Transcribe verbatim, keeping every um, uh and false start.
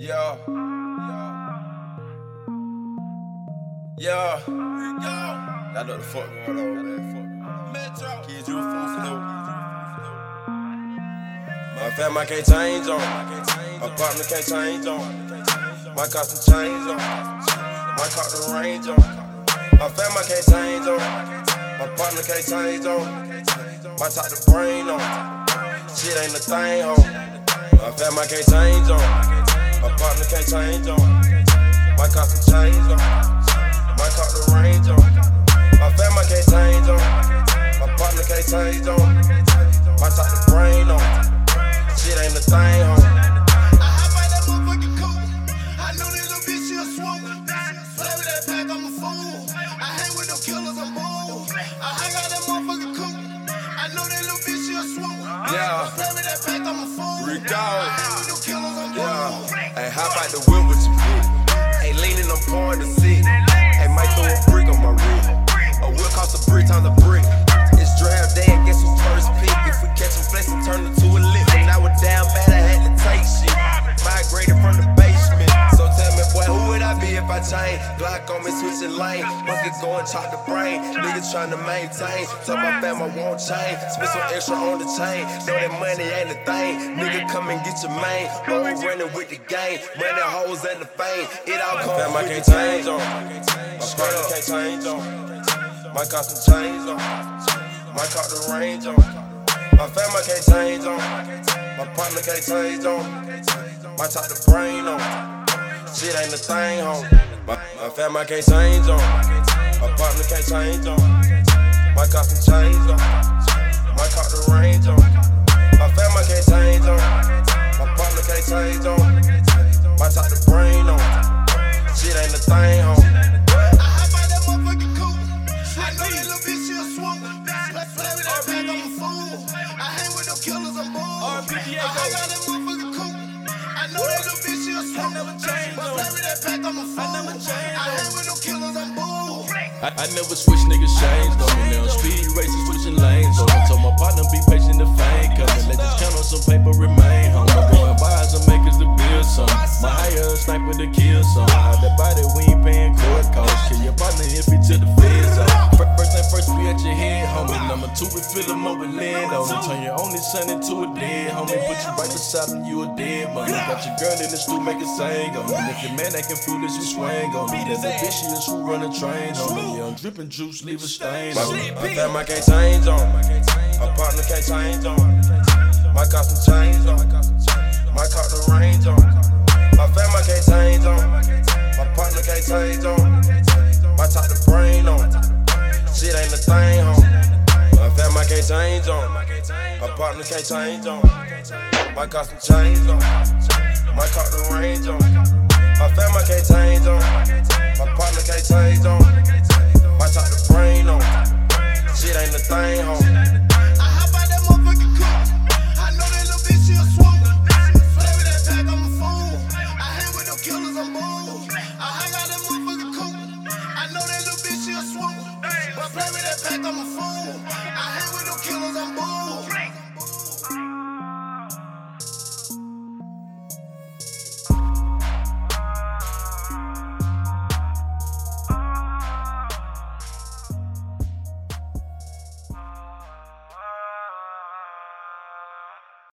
Yeah. Yeah. I know the fuck going on, man. Metro. Kids, you a fool for no. My fam, I can't change on. My partner can't change on. My costume change on. My car the range on. My fam, I can't change on. My partner can't change on. My top the brain on. Shit ain't a thing, ho. My fam, I can't change on. My partner can't change on. My costume change on. My car the range on. My fam, I can't change on. My partner can't change on. My top the brain on. Shit ain't a thing, ho. I hop out that motherfucking coupe. I know that little bitch, she a swoop. Play with that pack, I'm a fool. I hang with them killers, I'm bold. I hang out that motherfucking coupe. I know that little bitch, she a swoop. Yeah. Play with that pack, I'm a fool. Rico. I hang with them killers, I'm bold. Yeah. Hey, hop out the whip with your bitch. Hey, leaning, I'm pouring the seat. Hey, might throw a brick on my wrist. A whip cost a brick times a brick. It's draft day and guess who's first pick? If we catch him flexing, turn it to a lick. When I was down bad, I had to take shit. Migrated from the basement. So tell me, boy, who would I be if I change? Glock on me, switching lane. Monkey go and chop the brain. Niggas trying to maintain. Tell my fam I won't change. Spend some extra on the chain. Know that money ain't a thing. Nigga, come and get your main. Bro, running with the game. Running hoes and the fame. It all comes fam, I can't change on. My partner can't change on. My costume change on. My car the range on. My fam, I can't change on. My partner can't change on. My top the brain on. Shit ain't a thing, ho. My, my fam, I can't change on. My partner can't change on. My costume change on. My car the range on. My fam, I can't change on. My partner can't change on. My top the brain on. Shit ain't a thing, ho. I hop out that motherfucking coupe. I know that little bitch, she a swoop. Play with that pack, I'm a fool. I hang with them killers, I'm bold. I hang out that motherfucking coupe. I know that little bitch, she a swoop. Play with that pack, I'm a fool. I hang with them killers, I'm bold. I, I never switch, niggas change on me now. Speed racing, switching lanes. So I told my partner, be patient, the fame coming. Let's just count on some paper, remain home. I'm going by some makers to build some. My higher sniper to kill some. Out the body, we ain't paying court costs. Kill your partner if he to the feds out. First thing first, we at your head, homie. Number two, we fill them up with lead on it. Turn your only son into a dead, homie. Put you right beside him, you a dead mother. Got your girl in the stool, make it sing on me. And if your man acting foolish, you swing on me. Then the bitch, she is who run a train on me. Young dripping juice, leave a stain on me. My fam, I can't change on. My partner can't change on. My costume change on. My car the range on. My fam, I can't change on. My partner can't change on. My top the brain on. Shit ain't a thing, ho. My fam, I can't change on. My partner can't change on. My costume change on. My car the range on. My fam, I can't change on. My partner can't change on. My top the brain on. Shit ain't a thing, ho.